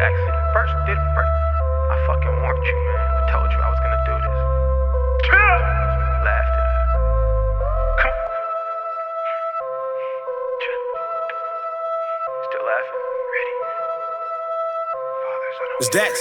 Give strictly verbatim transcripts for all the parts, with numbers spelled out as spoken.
Stacks did it first, did it first. I fucking warned you, man. I told you I was gonna do this. Laughed at it. Come on. Still laughing? Ready? Fathers, I It's Dax.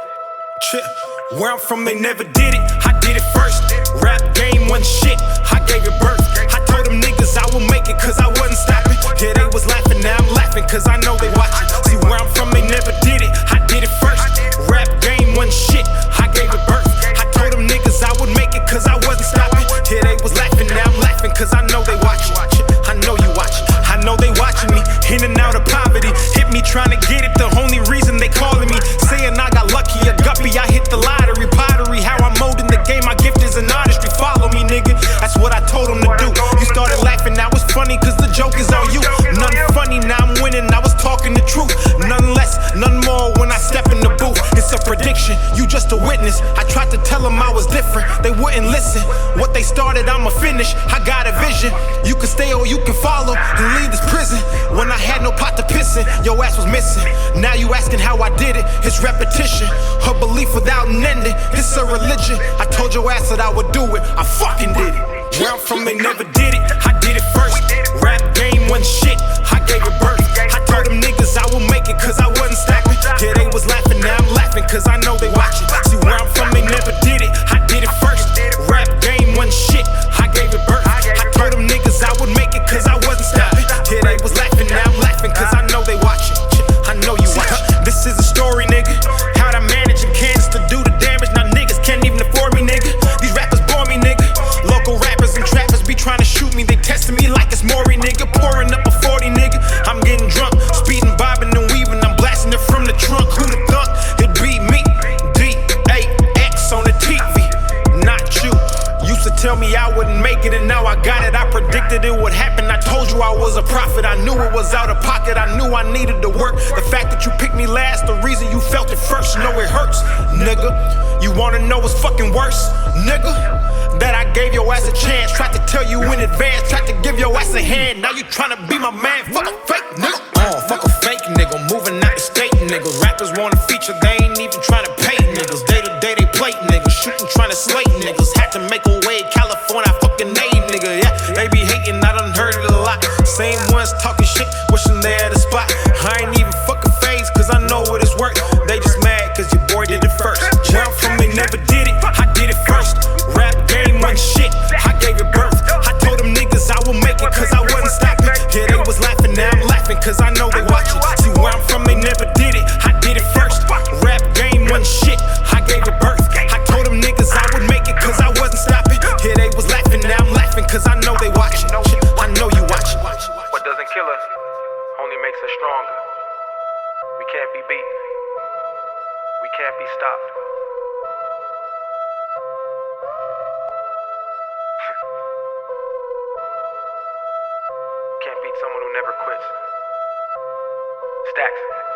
Chip. Where I'm from, they never did it. I did it first. Rap game wasn't shit. I gave it birth. I told them niggas I will make it, cause I wasn't stopping. Yeah, they was laughing, now I'm laughing, cause I know they watching. See, where I'm from, they never did it. I did it first. Rap game wasn't shit. I gave it birth. I told them niggas I would make it, cause I wasn't stopping. Yeah, they was laughing, now I'm laughing, cause I know they watching. I know you watching. I know they watching me. In and out of poverty. Hit me trying to get it. The only reason they calling me. Saying I got lucky, a guppy. I hit the lottery. Pottery. How I'm molding the game. My gift is an artistry. Follow me, nigga. That's what I told them to do. You started laughing. Now it's funny, cause the joke is on you. Nothing funny. Now I'm winning. I was talking the truth. None less, none more when I step in the booth. It's a prediction. You just a witness. I tried to tell them I was different. They wouldn't listen. What they started, I'ma finish. I got a vision. You can stay or you can follow and leave this prison. When I had no pot to piss in, your ass was missing. Now you asking how I did it. It's repetition. Her belief without an ending. It's a religion. I told your ass that I would do it. I fucking did it. Where I'm from, they never did it. I did it first. Rap game wasn't shit. I gave it birth. I told them niggas I will make it, cause I wasn't stopping. Yeah, they was laughing, now I'm laughing, cause I know they watching. See, where I'm from, they never did it. I did it first. Rap game wasn't shit. I gave it birth. I told them niggas I would make it, cause I wasn't stopping. Yeah, they was laughing, now I'm laughing, cause I know they watching. I know you watching. This is a story, nigga. How'd I manage in Kansas to do the damage? Now niggas can't even afford me, nigga. These rappers bore me, nigga. Local rappers and trappers be trying to shoot me. They testing me like it's Maury, nigga. Pouring up a forty, nigga. I'm getting drunk, speeding, bobbing and weaving. I'm blasting it from the trunk. Who the thunk? It beat me. D A X on the T V. Not you. Used to tell me I wouldn't make it, and now I got it. I predicted it would happen. I told you I was a prophet. I knew it was out of pocket. I knew I needed to work. The fact that you picked me last, the reason you felt it first. Know it hurts, nigga. You wanna know what's fucking worse, nigga? That I gave your ass a chance. Tried to tell you in advance. Tried to give your ass a hand. Now you tryna be my man. Fuck a fake nigga. Oh, fuck a fake nigga. Moving out the state, niggas. Rappers wanna feature. They ain't even tryna pay niggas. Day to day they play niggas. Shooting, tryna slate niggas. Had to make a way. California, I fucking made nigga. Yeah, they be hating. I done heard it a lot. Same ones talking shit. Wishing they had a spot. I ain't even fucking phased, cause I know what it's worth. They just mad cause your boy did it first. Where I'm from, they never did it. I did it first. Rap game wasn't shit. I gave it birth. I told them niggas I will make it, cause I wasn't stopping. Yeah, they was laughing, now I'm laughing, cause I know they watching. See, where I'm from, they never did it. I did it first. Rap game wasn't shit. I gave it birth. I told them niggas I would make it, cause I wasn't stopping. Yeah, they was laughing, now I'm laughing, cause I know they watching. I know you watching. What doesn't kill us only makes us stronger. We can't be beat. We can't be stopped. Can't beat someone who never quits. Stacks.